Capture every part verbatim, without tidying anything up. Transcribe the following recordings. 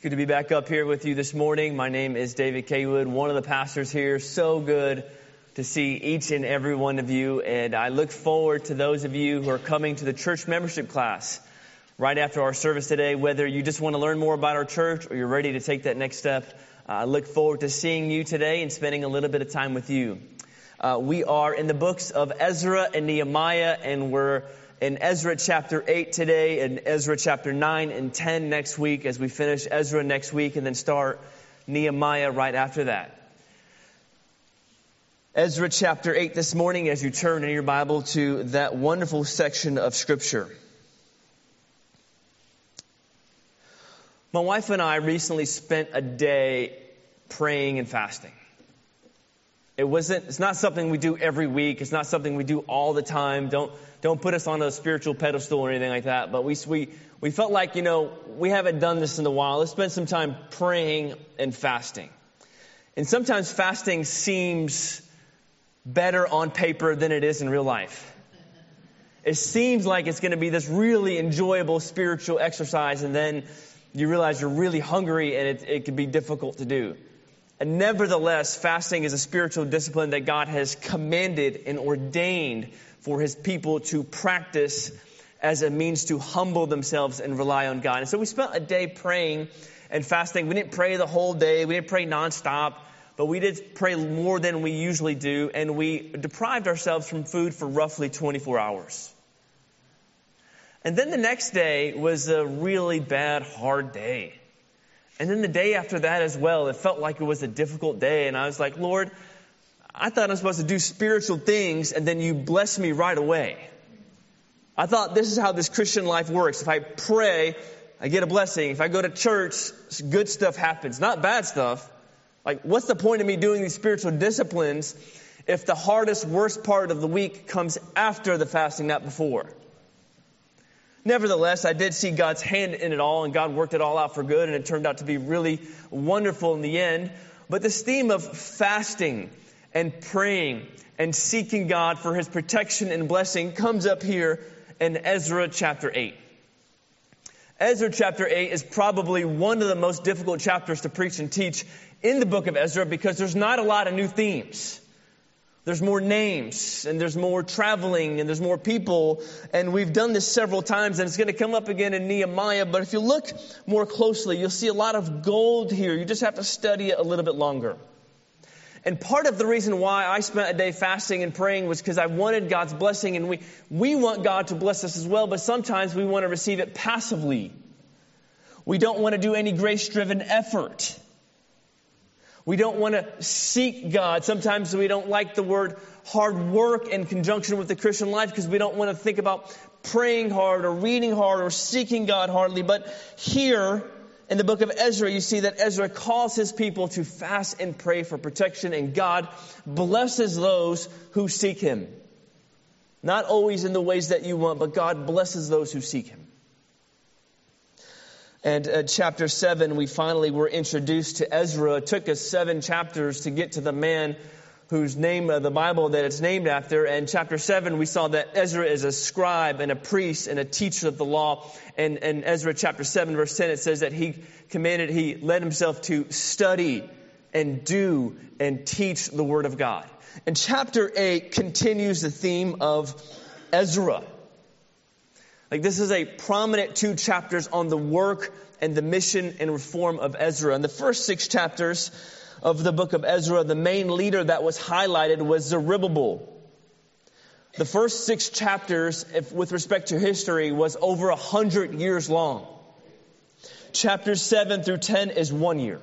Good to be back up here with you this morning. My name is David Kaywood, one of the pastors here. So good to see each and every one of you, and I look forward to those of you who are coming to the church membership class right after our service today. Whether you just want to learn more about our church or you're ready to take that next step, I look forward to seeing you today and spending a little bit of time with you. Uh, we are in the books of Ezra and Nehemiah, and we're in Ezra chapter eight today, and Ezra chapter nine and ten next week as we finish Ezra next week and then start Nehemiah right after that. Ezra chapter eight this morning as you turn in your Bible to that wonderful section of Scripture. My wife and I recently spent a day praying and fasting. It wasn't, it's not something we do every week. It's not something we do all the time. Don't, don't put us on a spiritual pedestal or anything like that. But we, we, we felt like, you know, we haven't done this in a while. Let's spend some time praying and fasting. And sometimes fasting seems better on paper than it is in real life. It seems like it's going to be this really enjoyable spiritual exercise, and then you realize you're really hungry and it, it can be difficult to do. And nevertheless, fasting is a spiritual discipline that God has commanded and ordained for His people to practice as a means to humble themselves and rely on God. And so we spent a day praying and fasting. We didn't pray the whole day. We didn't pray nonstop, but we did pray more than we usually do. And we deprived ourselves from food for roughly twenty-four hours. And then the next day was a really bad, hard day. And then the day after that as well, it felt like it was a difficult day. And I was like, Lord, I thought I was supposed to do spiritual things, and then you bless me right away. I thought this is how this Christian life works. If I pray, I get a blessing. If I go to church, good stuff happens, not bad stuff. Like, what's the point of me doing these spiritual disciplines if the hardest, worst part of the week comes after the fasting, not before? Nevertheless, I did see God's hand in it all, and God worked it all out for good, and it turned out to be really wonderful in the end. But this theme of fasting and praying and seeking God for His protection and blessing comes up here in Ezra chapter eight. Ezra chapter eight is probably one of the most difficult chapters to preach and teach in the book of Ezra because there's not a lot of new themes. There's more names, and there's more traveling, and there's more people, and we've done this several times, and it's going to come up again in Nehemiah. But if you look more closely, you'll see a lot of gold here. You just have to study it a little bit longer. And part of the reason why I spent a day fasting and praying was because I wanted God's blessing, and we, we want God to bless us as well, but sometimes we want to receive it passively. We don't want to do any grace-driven effort. We don't want to seek God. Sometimes we don't like the word hard work in conjunction with the Christian life because we don't want to think about praying hard or reading hard or seeking God hardly. But here in the book of Ezra, you see that Ezra calls his people to fast and pray for protection, and God blesses those who seek Him. Not always in the ways that you want, but God blesses those who seek Him. And uh, chapter seven, we finally were introduced to Ezra. It took us seven chapters to get to the man whose name of the Bible that it's named after. And chapter seven, we saw that Ezra is a scribe and a priest and a teacher of the law. And in Ezra chapter seven, verse ten, it says that he commanded, he led himself to study and do and teach the word of God. And chapter eight continues the theme of Ezra. Like, this is a prominent two chapters on the work and the mission and reform of Ezra. In the first six chapters of the book of Ezra, the main leader that was highlighted was Zerubbabel. The first six chapters, if, with respect to history, was over a hundred years long. Chapters seven through ten is one year.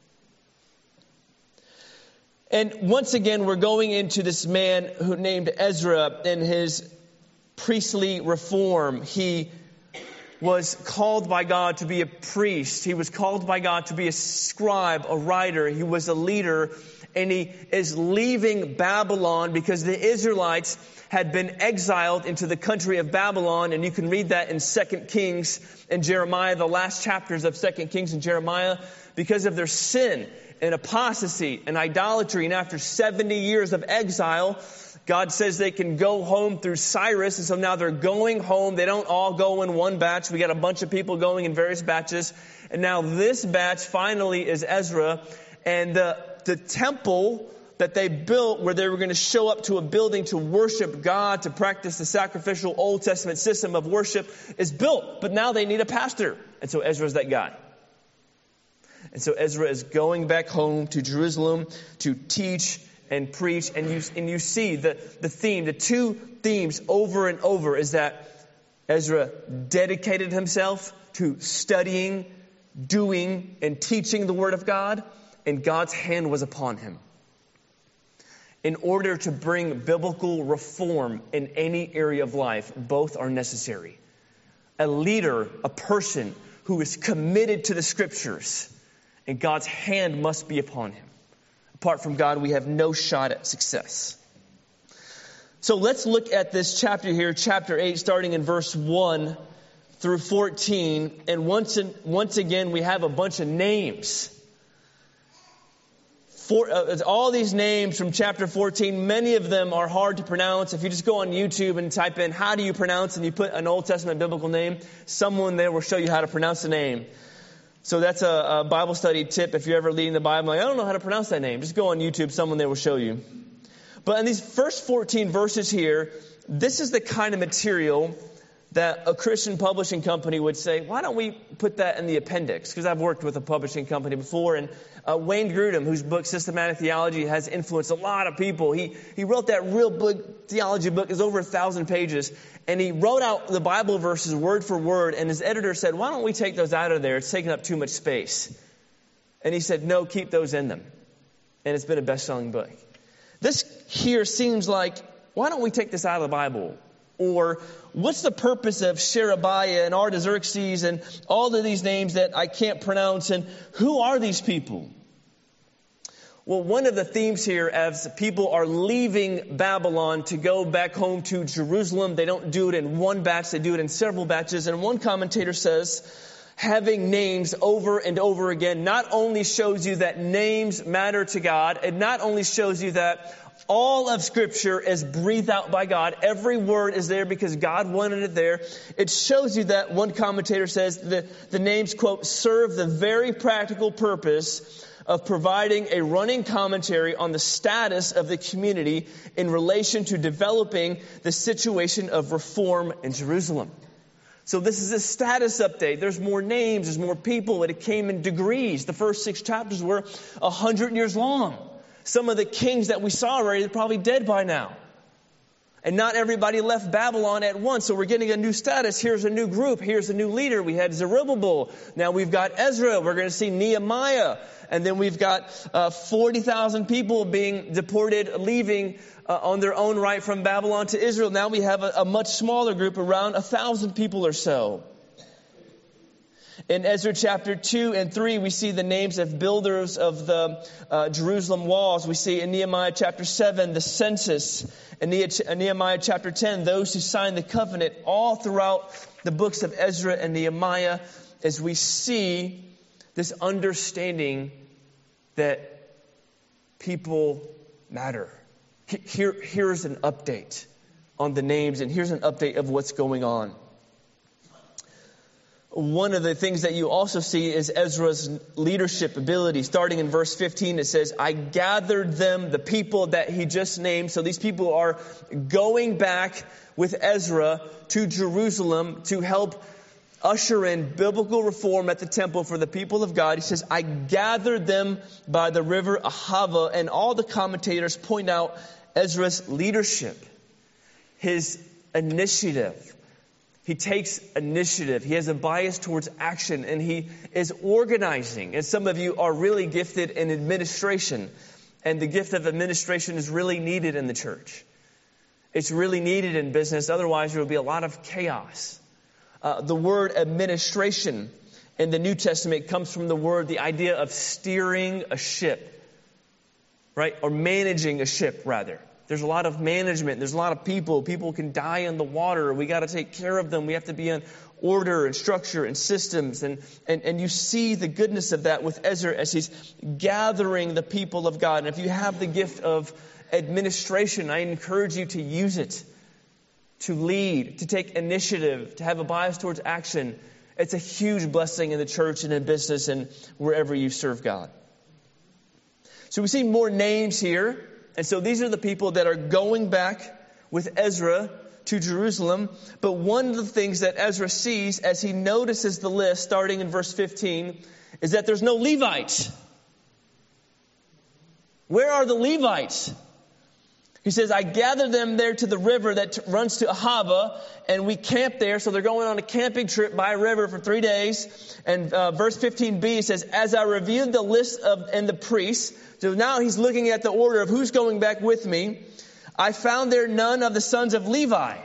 And once again, we're going into this man who named Ezra and his priestly reform. He was called by God to be a priest. He was called by God to be a scribe, a writer. He was a leader, and he is leaving Babylon because the Israelites had been exiled into the country of Babylon, and you can read that in Second Kings and Jeremiah, the last chapters of Second Kings and Jeremiah, because of their sin and apostasy and idolatry. And after seventy years of exile, God says they can go home through Cyrus, and so now they're going home. They don't all go in one batch. We got a bunch of people going in various batches. And now this batch finally is Ezra. And the, the temple that they built, where they were going to show up to a building to worship God, to practice the sacrificial Old Testament system of worship, is built. But now they need a pastor. And so Ezra's that guy. And so Ezra is going back home to Jerusalem to teach and preach. And you, and you see the, the theme, the two themes over and over is that Ezra dedicated himself to studying, doing, and teaching the Word of God. And God's hand was upon him. In order to bring biblical reform in any area of life, both are necessary. A leader, a person who is committed to the Scriptures, and God's hand must be upon him. Apart from God, we have no shot at success. So let's look at this chapter here, chapter eight, starting in verse one through fourteen. And once, and once again, we have a bunch of names. For, uh, all these names from chapter fourteen, many of them are hard to pronounce. If you just go on YouTube and type in, how do you pronounce, and you put an Old Testament biblical name, someone there will show you how to pronounce the name. So that's a, a Bible study tip. If you're ever reading the Bible, like, I don't know how to pronounce that name. Just go on YouTube. Someone there will show you. But in these first fourteen verses here, this is the kind of material that a Christian publishing company would say, why don't we put that in the appendix? Because I've worked with a publishing company before, and uh, Wayne Grudem, whose book Systematic Theology has influenced a lot of people, he he wrote that real big theology book. It's over a thousand pages, and he wrote out the Bible verses word for word, and his editor said, why don't we take those out of there? It's taking up too much space. And he said, no, keep those in them. And it's been a best-selling book. This here seems like, why don't we take this out of the Bible? Or what's the purpose of Sherebiah and Artaxerxes and all of these names that I can't pronounce? And who are these people? Well, one of the themes here, as people are leaving Babylon to go back home to Jerusalem, they don't do it in one batch, they do it in several batches. And one commentator says, having names over and over again not only shows you that names matter to God, it not only shows you that all of Scripture is breathed out by God. Every word is there because God wanted it there. It shows you that, one commentator says, the, the names, quote, serve the very practical purpose of providing a running commentary on the status of the community in relation to developing the situation of reform in Jerusalem. So this is a status update. There's more names, there's more people, and it came in degrees. The first six chapters were a hundred years long. Some of the kings that we saw already are probably dead by now. And not everybody left Babylon at once. So we're getting a new status. Here's a new group. Here's a new leader. We had Zerubbabel. Now we've got Ezra. We're going to see Nehemiah. And then we've got uh, forty thousand people being deported, leaving uh, on their own right from Babylon to Israel. Now we have a, a much smaller group, around a thousand people or so. In Ezra chapter two and three, we see the names of builders of the uh, Jerusalem walls. We see in Nehemiah chapter seven, the census. In Nehemiah chapter ten, those who signed the covenant. All throughout the books of Ezra and Nehemiah, as we see this understanding that people matter. Here, here's an update on the names, and here's an update of what's going on. One of the things that you also see is Ezra's leadership ability. Starting in verse fifteen, it says, I gathered them, the people that he just named. So these people are going back with Ezra to Jerusalem to help usher in biblical reform at the temple for the people of God. He says, I gathered them by the river Ahava. And all the commentators point out Ezra's leadership, his initiative. He takes initiative. He has a bias towards action, and he is organizing. And some of you are really gifted in administration, and the gift of administration is really needed in the church. It's really needed in business. Otherwise, there will be a lot of chaos. Uh, the word administration in the New Testament comes from the word, the idea of steering a ship, right? Or managing a ship, rather. There's a lot of management. There's a lot of people. People can die in the water. We got to take care of them. We have to be in order and structure and systems. And, and, and you see the goodness of that with Ezra as he's gathering the people of God. And if you have the gift of administration. I encourage you to use it, to lead, to take initiative, to have a bias towards action. It's a huge blessing in the church and in business and wherever you serve God. So we see more names here. And so these are the people that are going back with Ezra to Jerusalem. But one of the things that Ezra sees as he notices the list, starting in verse fifteen, is that there's no Levites. Where are the Levites? He says, I gathered them there to the river that t- runs to Ahava, and we camped there. So they're going on a camping trip by a river for three days. And uh, verse fifteen b says, as I reviewed the list of and the priests, so now he's looking at the order of who's going back with me, I found there none of the sons of Levi.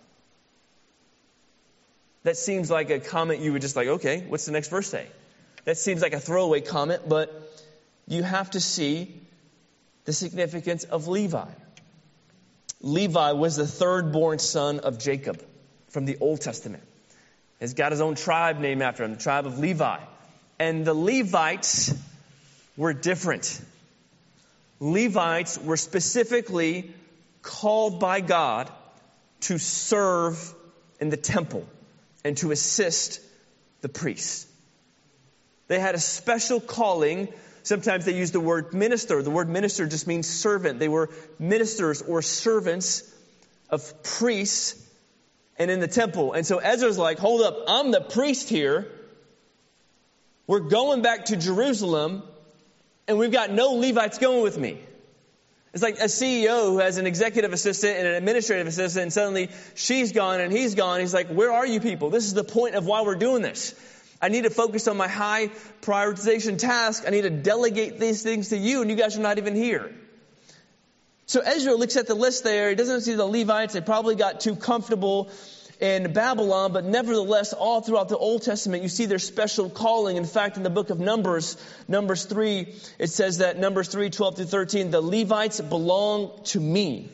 That seems like a comment you would just like, okay, what's the next verse say? That seems like a throwaway comment, but you have to see the significance of Levi. Levi was the third born son of Jacob from the Old Testament. He's got his own tribe named after him, the tribe of Levi. And the Levites were different. Levites were specifically called by God to serve in the temple and to assist the priests. They had a special calling. Sometimes they use the word minister. The word minister just means servant. They were ministers or servants of priests and in the temple. And so Ezra's like, hold up, I'm the priest here. We're going back to Jerusalem and we've got no Levites going with me. It's like a C E O who has an executive assistant and an administrative assistant, and suddenly she's gone and he's gone. He's like, where are you people? This is the point of why we're doing this. I need to focus on my high prioritization task. I need to delegate these things to you, and you guys are not even here. So Ezra looks at the list there. He doesn't see the Levites. They probably got too comfortable in Babylon, but nevertheless, all throughout the Old Testament, you see their special calling. In fact, in the book of Numbers, Numbers three, it says that Numbers three, twelve through thirteen, the Levites belong to me.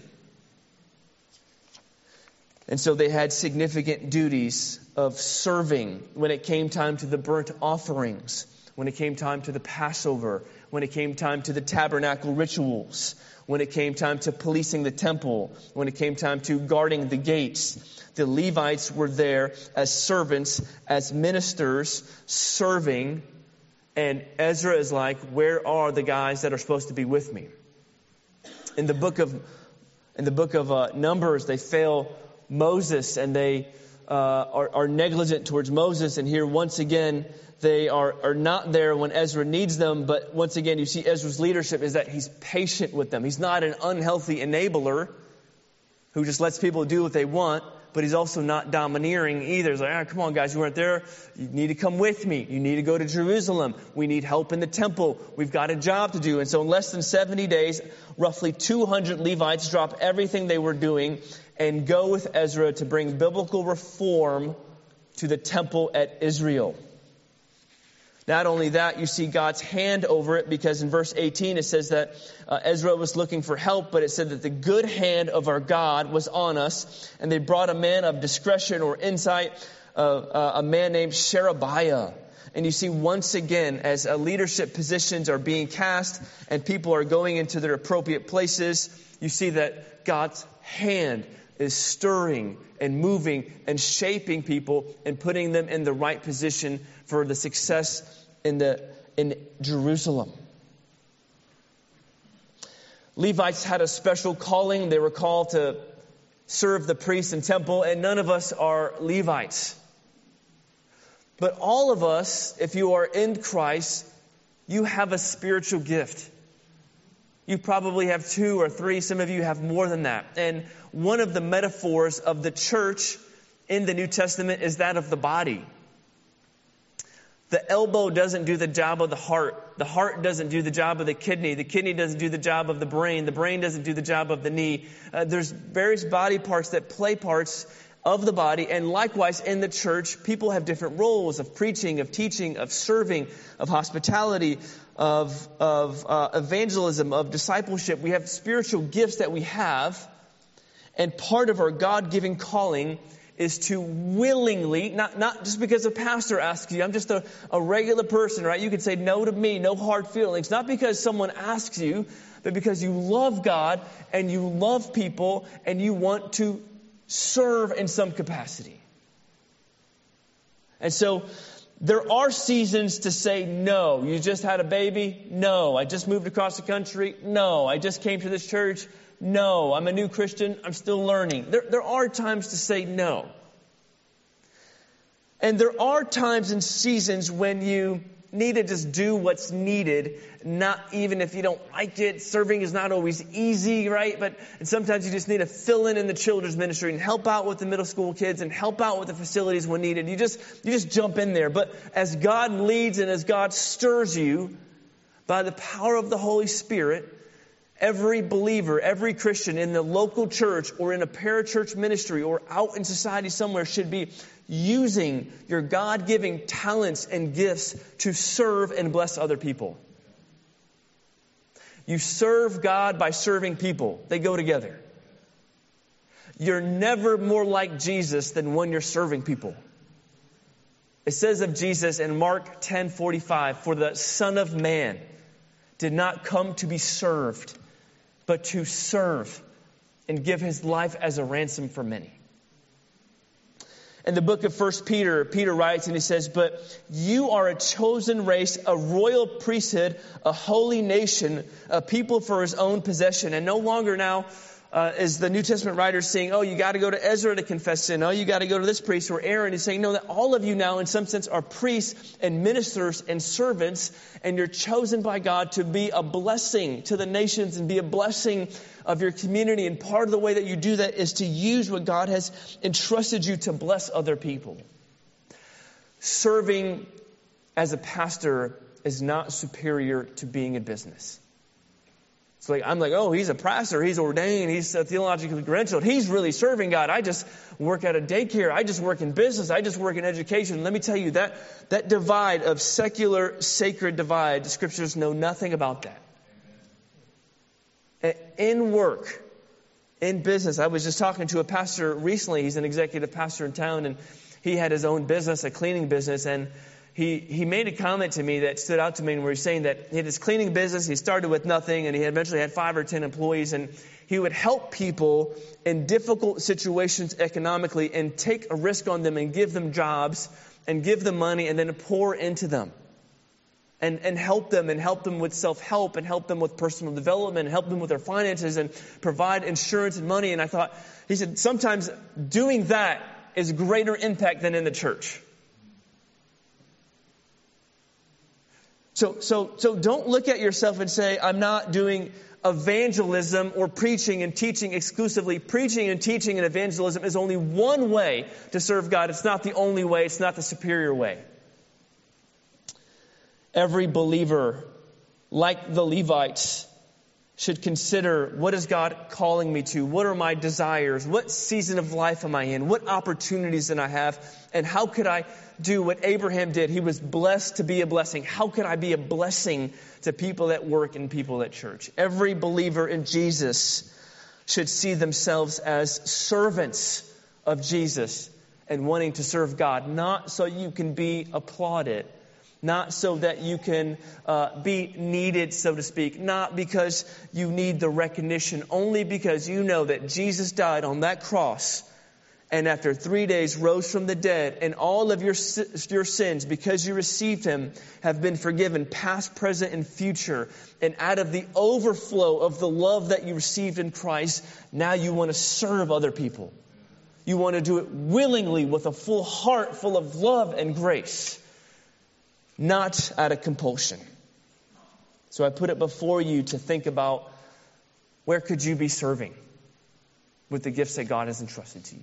And so they had significant duties of serving when it came time to the burnt offerings, when it came time to the Passover, when it came time to the tabernacle rituals, when it came time to policing the temple, when it came time to guarding the gates. The Levites were there as servants, as ministers, serving. And Ezra is like, where are the guys that are supposed to be with me? In the book of, in the book of uh, Numbers, they fail Moses and they uh, are, are negligent towards Moses. And here, once again, they are, are not there when Ezra needs them. But once again, you see Ezra's leadership is that he's patient with them. He's not an unhealthy enabler who just lets people do what they want. But he's also not domineering either. He's like, ah, come on, guys, you weren't there. You need to come with me. You need to go to Jerusalem. We need help in the temple. We've got a job to do. And so in less than seventy days, roughly two hundred Levites drop everything they were doing and go with Ezra to bring biblical reform to the temple at Israel. Not only that, you see God's hand over it, because in verse eighteen it says that uh, Ezra was looking for help, but it said that the good hand of our God was on us, and they brought a man of discretion or insight, uh, uh, a man named Sherebiah. And you see once again, as uh, leadership positions are being cast and people are going into their appropriate places, you see that God's hand is stirring and moving and shaping people and putting them in the right position for the success in the in Jerusalem. Levites had a special calling. They were called to serve the priests and temple, and none of us are Levites. But all of us, if you are in Christ, you have a spiritual gift. You probably have two or three. Some of you have more than that. And one of the metaphors of the church in the New Testament is that of the body. The elbow doesn't do the job of the heart. The heart doesn't do the job of the kidney. The kidney doesn't do the job of the brain. The brain doesn't do the job of the knee. Uh, there's various body parts that play parts of the body. And likewise, in the church, people have different roles of preaching, of teaching, of serving, of hospitality, of, of uh, evangelism, of discipleship. We have spiritual gifts that we have. And part of our God-given calling is to willingly, not, not just because a pastor asks you, I'm just a, a regular person, right? You could say no to me, no hard feelings. Not because someone asks you, but because you love God and you love people and you want to serve in some capacity. And so there are seasons to say no. You just had a baby? No. I just moved across the country? No. I just came to this church? No. I'm a new Christian? I'm still learning. There, there are times to say no. And there are times and seasons when you need to just do what's needed, not even if you don't like it. Serving is not always easy, right? But and sometimes you just need to fill in in the children's ministry and help out with the middle school kids and help out with the facilities when needed. You just you just jump in there. But as God leads and as God stirs you by the power of the Holy Spirit, every believer, every Christian in the local church or in a parachurch ministry or out in society somewhere should be using your God-given talents and gifts to serve and bless other people. You serve God by serving people. They go together. You're never more like Jesus than when you're serving people. It says of Jesus in Mark ten forty-five, "For the Son of Man did not come to be served, but to serve and give his life as a ransom for many." In the book of First Peter, Peter writes and he says, "But you are a chosen race, a royal priesthood, a holy nation, a people for his own possession." And no longer now uh, is the New Testament writer saying, oh, you got to go to Ezra to confess sin. Oh, you got to go to this priest or Aaron. He's saying, no, that all of you now in some sense are priests and ministers and servants, and you're chosen by God to be a blessing to the nations and be a blessing of your community. And part of the way that you do that is to use what God has entrusted you to bless other people. Serving as a pastor is not superior to being in business. It's like, I'm like, oh, he's a pastor, he's ordained, he's theologically credentialed, he's really serving God. I just work at a daycare, I just work in business, I just work in education. Let me tell you, that, that divide of secular, sacred divide, the scriptures know nothing about that. In work, in business, I was just talking to a pastor recently. He's an executive pastor in town, and he had his own business, a cleaning business, and he, he made a comment to me that stood out to me, where he's saying that he had his cleaning business, he started with nothing, and he eventually had five or ten employees, and he would help people in difficult situations economically and take a risk on them and give them jobs and give them money and then pour into them. And, and help them and help them with self-help and help them with personal development and help them with their finances and provide insurance and money. And I thought, he said, sometimes doing that is greater impact than in the church. So, so, so don't look at yourself and say, I'm not doing evangelism or preaching and teaching exclusively. Preaching and teaching and evangelism is only one way to serve God. It's not the only way. It's not the superior way. Every believer, like the Levites, should consider, what is God calling me to? What are my desires? What season of life am I in? What opportunities did I have? And how could I do what Abraham did? He was blessed to be a blessing. How could I be a blessing to people at work and people at church? Every believer in Jesus should see themselves as servants of Jesus and wanting to serve God, not so you can be applauded, not so that you can uh, be needed, so to speak, not because you need the recognition, only because you know that Jesus died on that cross and after three days rose from the dead, and all of your your sins, because you received him, have been forgiven, past, present, and future. And out of the overflow of the love that you received in Christ, now you want to serve other people. You want to do it willingly with a full heart full of love and grace, not out of compulsion. So I put it before you to think about, where could you be serving with the gifts that God has entrusted to you?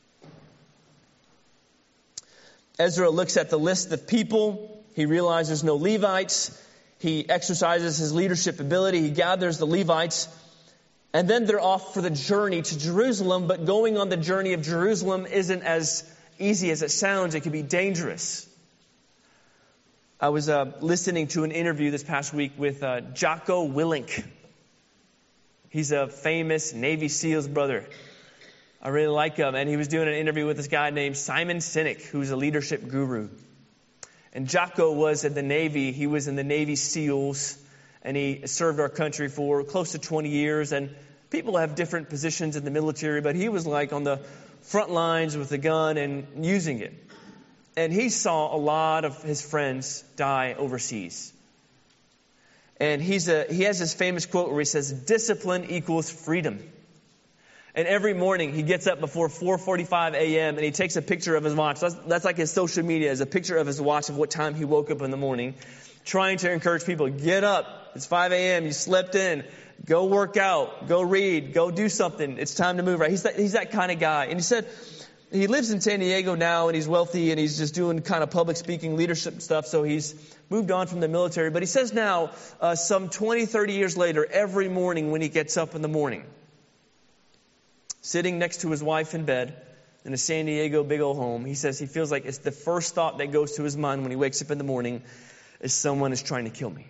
Ezra looks at the list of people. He realizes no Levites. He exercises his leadership ability. He gathers the Levites. And then they're off for the journey to Jerusalem. But going on the journey of Jerusalem isn't as easy as it sounds. It can be dangerous. I was uh, listening to an interview this past week with uh, Jocko Willink. He's a famous Navy SEALs brother. I really like him. And he was doing an interview with this guy named Simon Sinek, who's a leadership guru. And Jocko was in the Navy. He was in the Navy SEALs. And he served our country for close to twenty years. And people have different positions in the military, but he was like on the front lines with the gun and using it. And he saw a lot of his friends die overseas. And he's a, he has this famous quote where he says, discipline equals freedom. And every morning he gets up before four forty-five a.m. and he takes a picture of his watch. That's, that's like his social media, is a picture of his watch of what time he woke up in the morning, trying to encourage people, get up. It's five a.m. You slept in. Go work out. Go read. Go do something. It's time to move, right? He's that, he's that kind of guy. And he said he lives in San Diego now, and he's wealthy, and he's just doing kind of public speaking, leadership stuff. So he's moved on from the military. But he says now, uh, some twenty, thirty years later, every morning when he gets up in the morning, sitting next to his wife in bed in a San Diego big old home, he says he feels like it's the first thought that goes to his mind when he wakes up in the morning is someone is trying to kill me.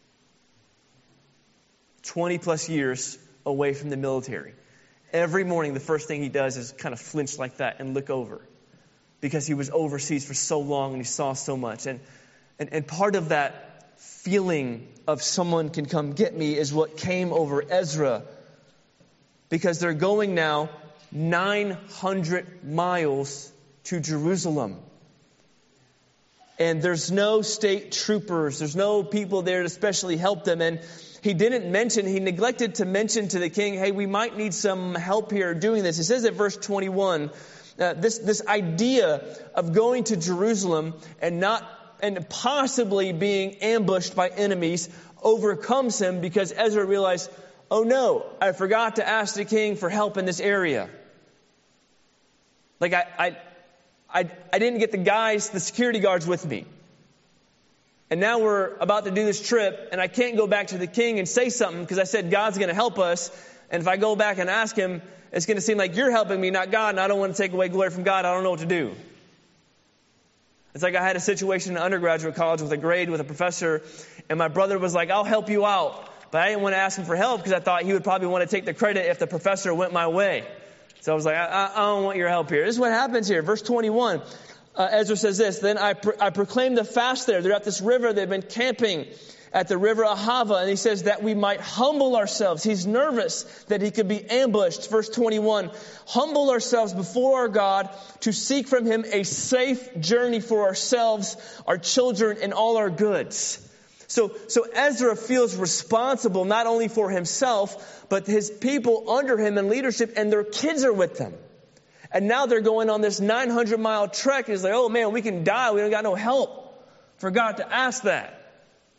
twenty plus years away from the military. Every morning, the first thing he does is kind of flinch like that and look over, because he was overseas for so long and he saw so much. And, and, and part of that feeling of someone can come get me is what came over Ezra, because they're going now nine hundred miles to Jerusalem. And there's no state troopers. There's no people there to especially help them. And he didn't mention, he neglected to mention to the king, hey, we might need some help here doing this. It says at verse twenty-one, uh, this, this idea of going to Jerusalem and not, and possibly being ambushed by enemies overcomes him, because Ezra realized, oh no, I forgot to ask the king for help in this area. Like I, I, I, I didn't get the guys, the security guards with me. And now we're about to do this trip, and I can't go back to the king and say something because I said God's going to help us. And if I go back and ask him, it's going to seem like you're helping me, not God, and I don't want to take away glory from God. I don't know what to do. It's like I had a situation in undergraduate college with a grade with a professor, and my brother was like, I'll help you out. But I didn't want to ask him for help because I thought he would probably want to take the credit if the professor went my way. So I was like, I, I don't want your help here. This is what happens here. Verse twenty-one. Uh, Ezra says this, then I, pro- I proclaimed the fast there. They're at this river. They've been camping at the river Ahava. And he says that we might humble ourselves. He's nervous that he could be ambushed. Verse twenty-one, humble ourselves before our God to seek from him a safe journey for ourselves, our children, and all our goods. So, so Ezra feels responsible not only for himself, but his people under him in leadership, and their kids are with them. And now they're going on this nine hundred mile trek. And he's like, oh man, we can die. We don't got no help. Forgot to ask that.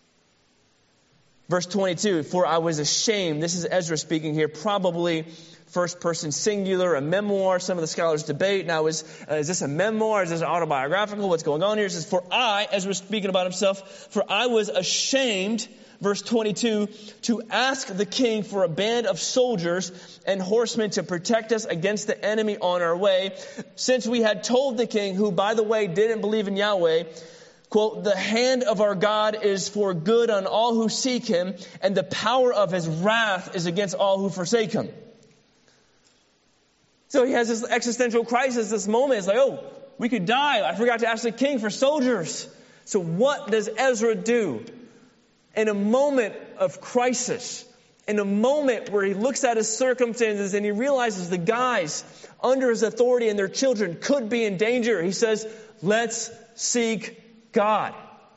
Verse twenty-two, for I was ashamed. This is Ezra speaking here, probably first person singular, a memoir. Some of the scholars debate. Now, is, uh, is this a memoir? Is this autobiographical? What's going on here? It says, for I, Ezra speaking about himself, for I was ashamed, verse twenty-two, to ask the king for a band of soldiers and horsemen to protect us against the enemy on our way, since we had told the king, who, by the way, didn't believe in Yahweh, quote, the hand of our God is for good on all who seek him, and the power of his wrath is against all who forsake him. So he has this existential crisis, this moment. It's like, oh, we could die. I forgot to ask the king for soldiers. So what does Ezra do? In a moment of crisis, in a moment where he looks at his circumstances and he realizes the guys under his authority and their children could be in danger, he says, let's seek God.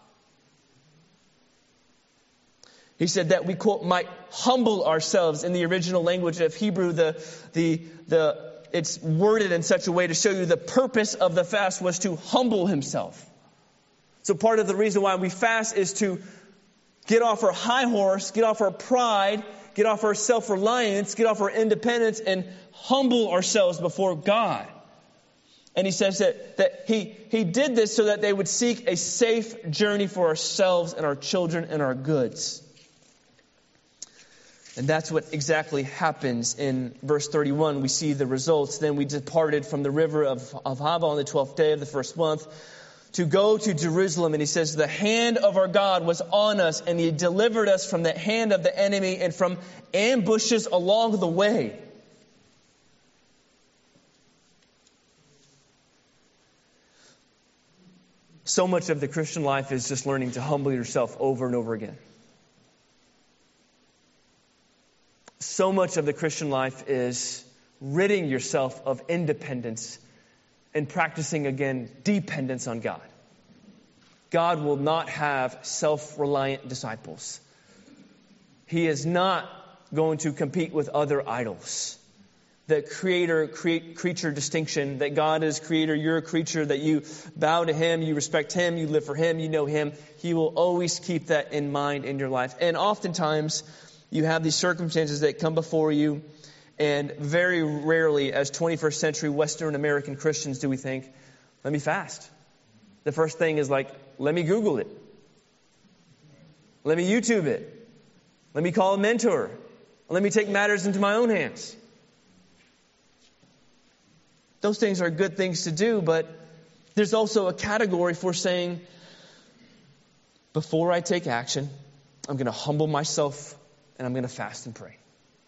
He said that we, quote, might humble ourselves. In the original language of Hebrew, the, the, the, it's worded in such a way to show you the purpose of the fast was to humble himself. So part of the reason why we fast is to get off our high horse, get off our pride, get off our self-reliance, get off our independence, and humble ourselves before God. And he says that, that he, he did this so that they would seek a safe journey for ourselves and our children and our goods. And that's what exactly happens in verse thirty-one. We see the results. Then we departed from the river of, of Ahava on the twelfth day of the first month to go to Jerusalem. And he says, the hand of our God was on us, and he delivered us from the hand of the enemy and from ambushes along the way. So much of the Christian life is just learning to humble yourself over and over again. So much of the Christian life is ridding yourself of independence and practicing again dependence on God. God will not have self-reliant disciples. He is not going to compete with other idols. The creator create, creature distinction, that God is creator, you're a creature, that you bow to Him, you respect Him, you live for Him, you know Him. He will always keep that in mind in your life. And oftentimes you have these circumstances that come before you, and very rarely as twenty-first century Western American Christians do we think, let me fast. The first thing is like, let me Google it. Let me YouTube it. Let me call a mentor. Let me take matters into my own hands. Those things are good things to do, but there's also a category for saying, before I take action, I'm going to humble myself and I'm going to fast and pray.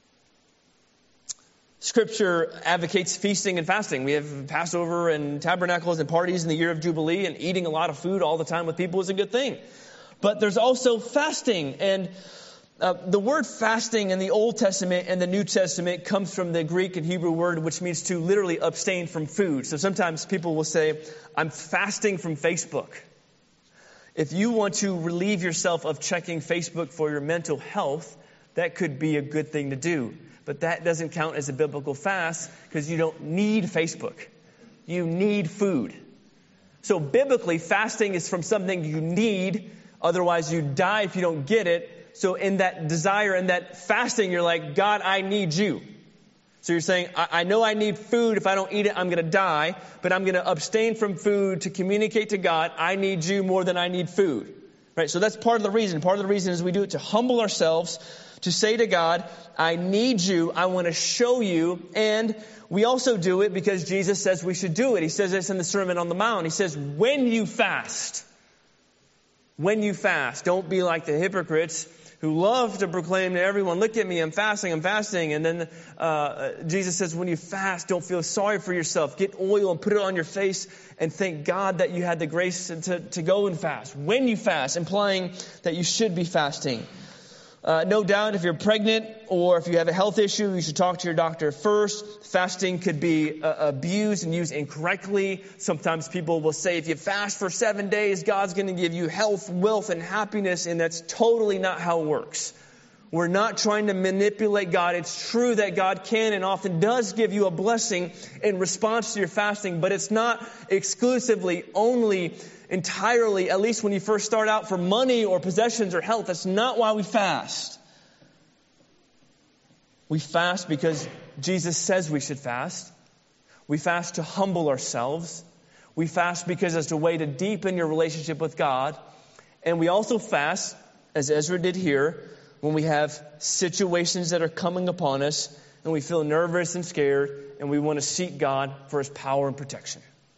Scripture advocates feasting and fasting. We have Passover and tabernacles and parties in the year of Jubilee, and eating a lot of food all the time with people is a good thing. But there's also fasting, and Uh, the word fasting in the Old Testament and the New Testament comes from the Greek and Hebrew word, which means to literally abstain from food. So sometimes people will say, I'm fasting from Facebook. If you want to relieve yourself of checking Facebook for your mental health, that could be a good thing to do. But that doesn't count as a biblical fast because you don't need Facebook. You need food. So biblically, fasting is from something you need. Otherwise, you die if you don't get it. So in that desire and that fasting, you're like, God, I need you. So you're saying, I, I know I need food. If I don't eat it, I'm going to die. But I'm going to abstain from food to communicate to God, I need you more than I need food. Right? So that's part of the reason. Part of the reason is we do it to humble ourselves, to say to God, I need you. I want to show you. And we also do it because Jesus says we should do it. He says this in the Sermon on the Mount. He says, when you fast, when you fast, don't be like the hypocrites who love to proclaim to everyone, look at me, I'm fasting, I'm fasting. And then uh, Jesus says, when you fast, don't feel sorry for yourself. Get oil and put it on your face and thank God that you had the grace to, to go and fast. When you fast, implying that you should be fasting. Uh, no doubt if you're pregnant or if you have a health issue, you should talk to your doctor first. Fasting could be uh, abused and used incorrectly. Sometimes people will say if you fast for seven days, God's going to give you health, wealth, and happiness. And that's totally not how it works. We're not trying to manipulate God. It's true that God can and often does give you a blessing in response to your fasting, but it's not exclusively, only, entirely, at least when you first start out, for money or possessions or health. That's not why we fast. We fast because Jesus says we should fast. We fast to humble ourselves. We fast because it's a way to deepen your relationship with God. And we also fast, as Ezra did here, when we have situations that are coming upon us and we feel nervous and scared and we want to seek God for His power and protection.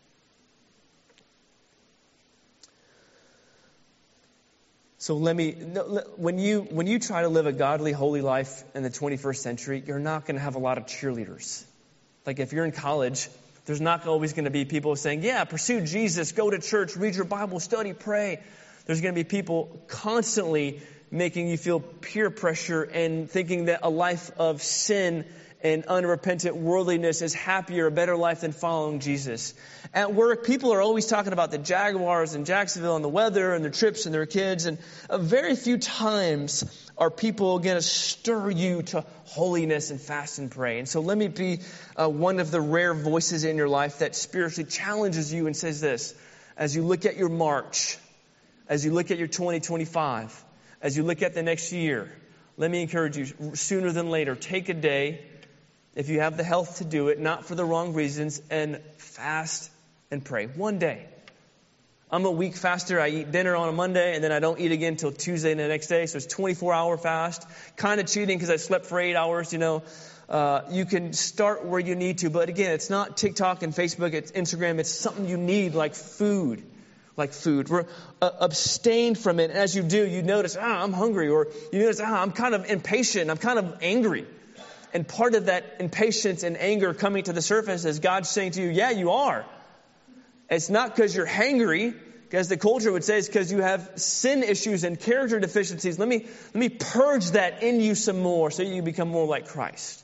So let me, when you, when you try to live a godly, holy life in the twenty-first century, you're not going to have a lot of cheerleaders. Like if you're in college, there's not always going to be people saying, yeah, pursue Jesus, go to church, read your Bible, study, pray. There's going to be people constantly making you feel peer pressure and thinking that a life of sin and unrepentant worldliness is happier, a better life than following Jesus. At work, people are always talking about the Jaguars in Jacksonville and the weather and their trips and their kids. And uh, very few times are people going to stir you to holiness and fast and pray. And so let me be uh, one of the rare voices in your life that spiritually challenges you and says this. As you look at your March, as you look at your twenty twenty-five, as you look at the next year, let me encourage you, sooner than later, take a day, if you have the health to do it, not for the wrong reasons, and fast and pray. One day. I'm a week faster. I eat dinner on a Monday, and then I don't eat again until Tuesday the next day. So it's twenty-four hour fast. Kind of cheating because I slept for eight hours, you know. Uh, you can start where you need to. But again, it's not TikTok and Facebook. It's Instagram. It's something you need, like food. Like food. We're, uh, abstain from it. And as you do, you notice, ah, I'm hungry. Or you notice, ah, I'm kind of impatient. I'm kind of angry. And part of that impatience and anger coming to the surface is God saying to you, yeah, you are. It's not because you're hangry. as the culture would say, it's because you have sin issues and character deficiencies. Let me, let me purge that in you some more so you become more like Christ.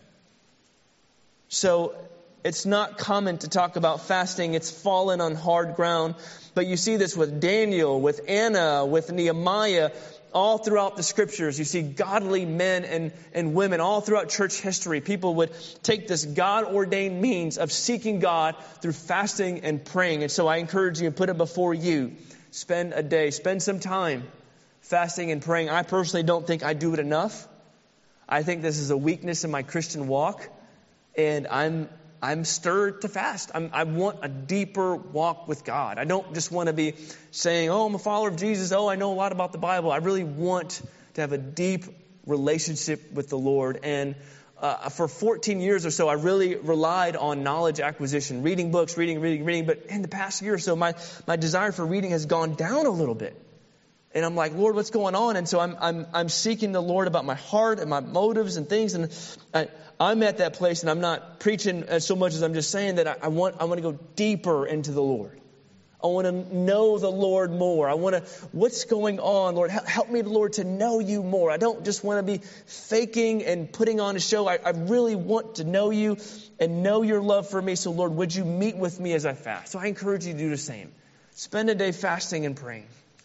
So it's not common to talk about fasting. It's fallen on hard ground. But you see this with Daniel, with Anna, with Nehemiah, all throughout the scriptures. You see godly men and, and women all throughout church history. People would take this God-ordained means of seeking God through fasting and praying. And so I encourage you and put it before you. Spend a day, spend some time fasting and praying. I personally don't think I do it enough. I think this is a weakness in my Christian walk. And I'm I'm stirred to fast. I'm, I want a deeper walk with God. I don't just want to be saying, oh, I'm a follower of Jesus. Oh, I know a lot about the Bible. I really want to have a deep relationship with the Lord. And uh, for fourteen years or so, I really relied on knowledge acquisition, reading books, reading, reading, reading. But in the past year or so, my, my desire for reading has gone down a little bit. And I'm like, Lord, what's going on? And so I'm I'm I'm seeking the Lord about my heart and my motives and things. And I, I'm at that place, and I'm not preaching as so much as I'm just saying that I, I want I want to go deeper into the Lord. I want to know the Lord more. I want to, what's going on, Lord? Help me, Lord, to know you more. I don't just want to be faking and putting on a show. I, I really want to know you and know your love for me. So, Lord, would you meet with me as I fast? So I encourage you to do the same. Spend a day fasting and praying.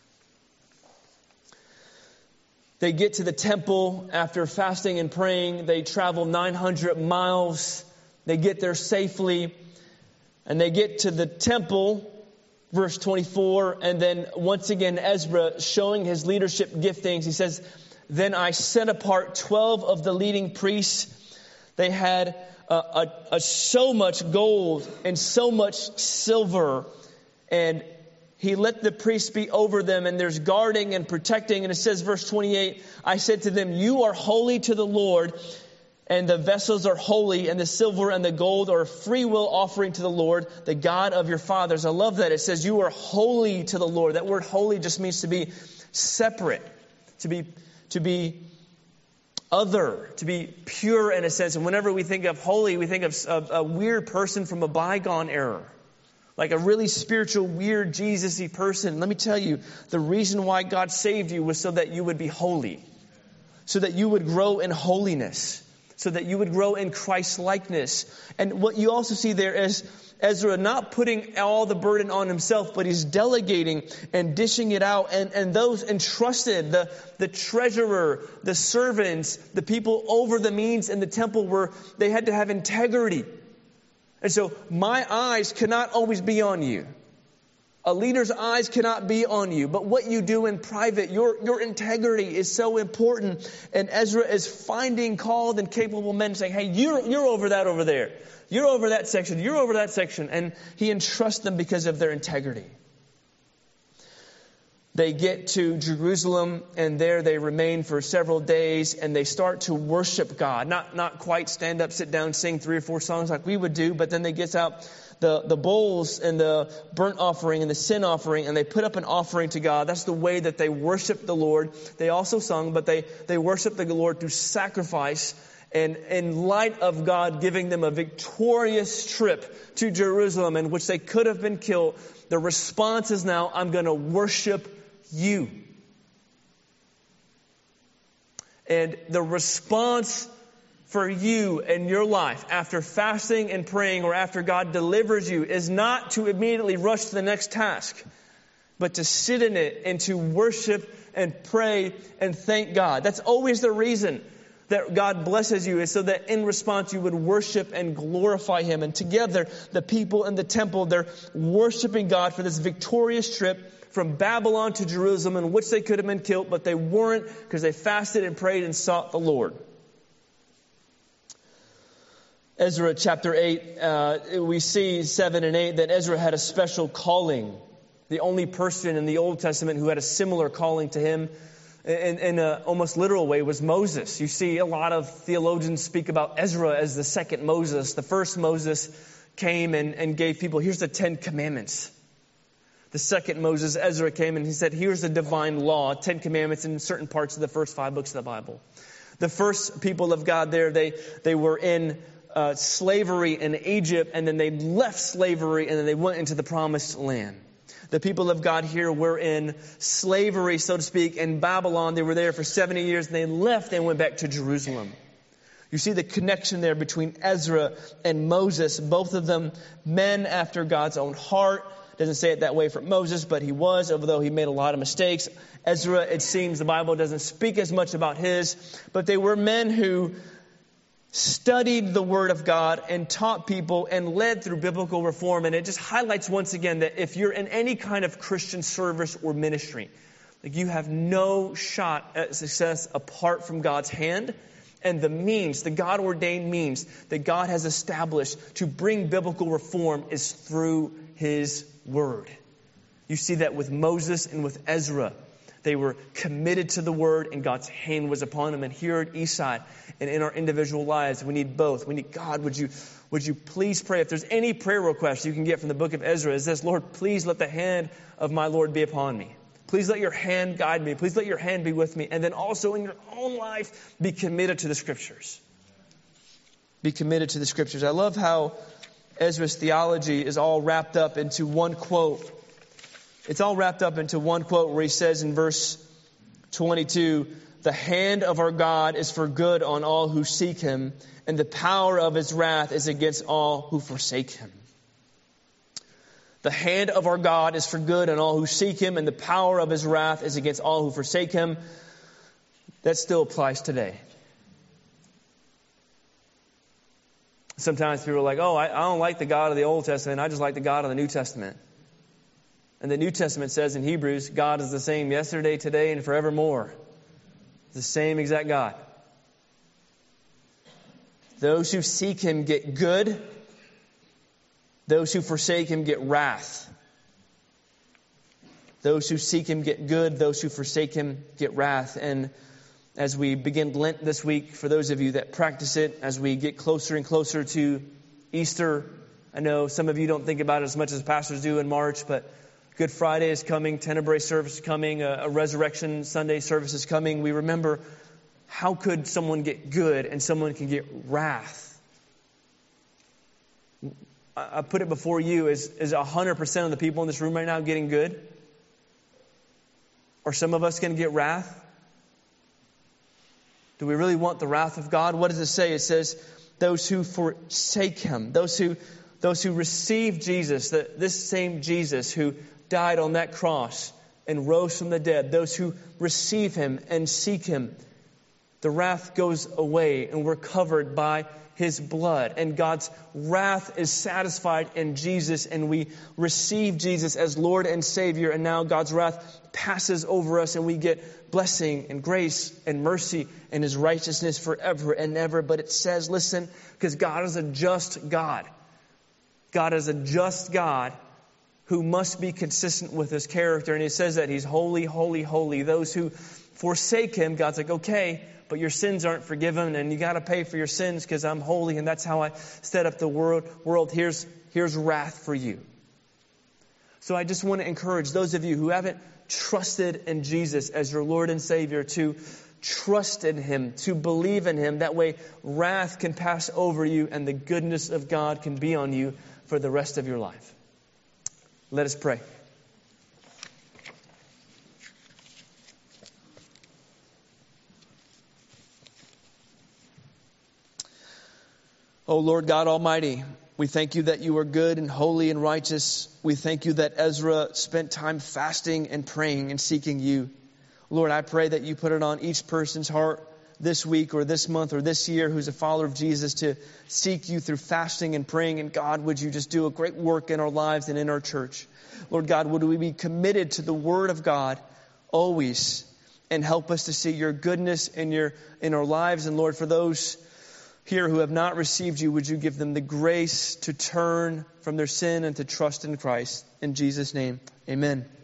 They get to the temple after fasting and praying. They travel nine hundred miles. They get there safely. And they get to the temple, verse twenty-four. And then once again, Ezra showing his leadership giftings. He says, then I set apart twelve of the leading priests. They had a, a, a so much gold and so much silver. And he let the priests be over them, and there's guarding and protecting. And it says, verse twenty-eight, I said to them, you are holy to the Lord, and the vessels are holy, and the silver and the gold are a free will offering to the Lord, the God of your fathers. I love that. It says you are holy to the Lord. That word holy just means to be separate, to be, to be other, to be pure in a sense. And whenever we think of holy, we think of a, a weird person from a bygone era. Like a really spiritual, weird, Jesus-y person. Let me tell you, the reason why God saved you was so that you would be holy. So that you would grow in holiness. So that you would grow in Christ-likeness. And what you also see there is Ezra not putting all the burden on himself, but he's delegating and dishing it out. And, and those entrusted, the, the treasurer, the servants, the people over the means in the temple, were they had to have integrity. And so my eyes cannot always be on you. A leader's eyes cannot be on you. But what you do in private, your, your integrity is so important. And Ezra is finding called and capable men saying, hey, you're, you're over that over there. You're over that section. You're over that section. And he entrusts them because of their integrity. They get to Jerusalem, and there they remain for several days, and they start to worship God. Not not quite stand up, sit down, sing three or four songs like we would do, but then they get out the, the bowls and the burnt offering and the sin offering, and they put up an offering to God. That's the way that they worship the Lord. They also sung, but they, they worship the Lord through sacrifice. And in light of God giving them a victorious trip to Jerusalem in which they could have been killed, the response is now, I'm going to worship you. And the response for you in your life after fasting and praying, or after God delivers you, is not to immediately rush to the next task, but to sit in it and to worship and pray and thank God. That's always the reason that God blesses you, is so that in response you would worship and glorify Him. And together, the people in the temple, they're worshiping God for this victorious trip from Babylon to Jerusalem, in which they could have been killed, but they weren't, because they fasted and prayed and sought the Lord. Ezra chapter eight, uh, we see seven and eight that Ezra had a special calling. The only person in the Old Testament who had a similar calling to him in, in an almost literal way was Moses. You see a lot of theologians speak about Ezra as the second Moses. The first Moses came and, and gave people, here's the Ten Commandments. The second Moses, Ezra, came and he said, here's the divine law, Ten Commandments in certain parts of the first five books of the Bible. The first people of God there, they, they were in uh, slavery in Egypt, and then they left slavery, and then they went into the promised land. The people of God here were in slavery, so to speak, in Babylon. They were there for seventy years and they left and went back to Jerusalem. You see the connection there between Ezra and Moses, both of them men after God's own heart. Doesn't say it that way for Moses, but he was, although he made a lot of mistakes. Ezra, it seems the Bible doesn't speak as much about his, but they were men who studied the Word of God and taught people and led through biblical reform. And it just highlights once again that if you're in any kind of Christian service or ministry, like you have no shot at success apart from God's hand and the means, the God-ordained means that God has established to bring biblical reform is through His Word. You see that with Moses and with Ezra. They were committed to the Word and God's hand was upon them. And here at Eastside and in our individual lives, we need both. We need, God, would you, would you please pray? If there's any prayer request you can get from the book of Ezra, is this: Lord, please let the hand of my Lord be upon me. Please let your hand guide me. Please let your hand be with me. And then also in your own life, be committed to the Scriptures. Be committed to the Scriptures. I love how Ezra's theology is all wrapped up into one quote. It's all wrapped up into one quote where he says in verse twenty-two, "The hand of our God is for good on all who seek Him, and the power of His wrath is against all who forsake Him." The hand of our God is for good on all who seek Him, and the power of His wrath is against all who forsake Him. That still applies today. Sometimes people are like, oh, I, I don't like the God of the Old Testament. I just like the God of the New Testament. And the New Testament says in Hebrews, God is the same yesterday, today, and forevermore. The same exact God. Those who seek Him get good. Those who forsake Him get wrath. Those who seek Him get good. Those who forsake Him get wrath. And as we begin Lent this week, for those of you that practice it, as we get closer and closer to Easter, I know some of you don't think about it as much as pastors do in March, but Good Friday is coming, Tenebrae service is coming, a, a Resurrection Sunday service is coming. We remember, how could someone get good and someone can get wrath? I, I put it before you, is, is one hundred percent of the people in this room right now getting good? Are some of us going to get wrath? Do we really want the wrath of God? What does it say? It says, those who forsake Him, those who those who receive Jesus, the, this same Jesus who died on that cross and rose from the dead, those who receive Him and seek Him, the wrath goes away and we're covered by His blood. And God's wrath is satisfied in Jesus, and we receive Jesus as Lord and Savior, and now God's wrath passes over us and we get blessing and grace and mercy and His righteousness forever and ever. But it says, listen, because God is a just God. God is a just God who must be consistent with His character. And He says that He's holy, holy, holy. Those who forsake Him, God's like, okay, but your sins aren't forgiven and you got to pay for your sins because I'm holy and that's how I set up the world. World, here's, here's wrath for you. So I just want to encourage those of you who haven't trusted in Jesus as your Lord and Savior to trust in Him, to believe in Him. That way wrath can pass over you and the goodness of God can be on you for the rest of your life. Let us pray. Oh Lord God Almighty, we thank You that You are good and holy and righteous. We thank You that Ezra spent time fasting and praying and seeking You. Lord, I pray that You put it on each person's heart this week or this month or this year who's a follower of Jesus to seek You through fasting and praying. And God, would You just do a great work in our lives and in our church. Lord God, would we be committed to the Word of God always and help us to see Your goodness in your in our lives. And Lord, for those here who have not received You, would You give them the grace to turn from their sin and to trust in Christ. In Jesus' name, amen.